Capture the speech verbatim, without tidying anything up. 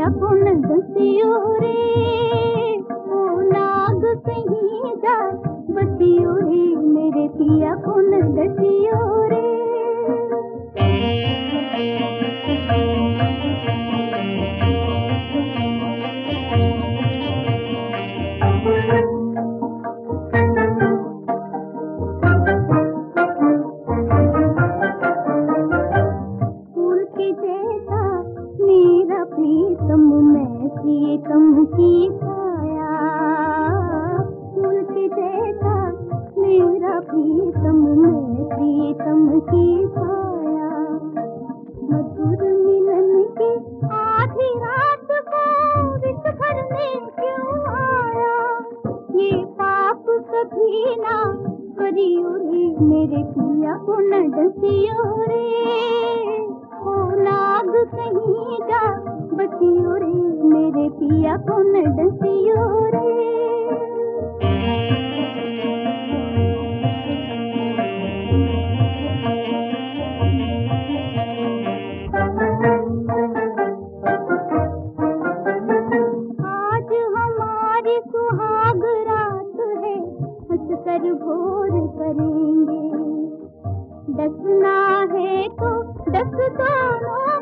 पिया कौन दसियो रे, ओ नाग कहीं जा बसियो रे, मेरे पिया कौन दसियो रे। प्रीतम में प्रीतम की छाया, फूल के जैसा मेरा प्रीतम में प्रीतम की छाया। मधुर मिलन की आधी रात को विष भरने क्यों आया, ये पाप कभी ना करियो रे, मेरे पिया को न डसियो रे, ओ नाग कहीं जा बसियो रे, मेरे पिया को न डसियो रे। आज हमारी सुहाग रात है, हंस कर भोर करेंगे, डसना है तो डस दोनों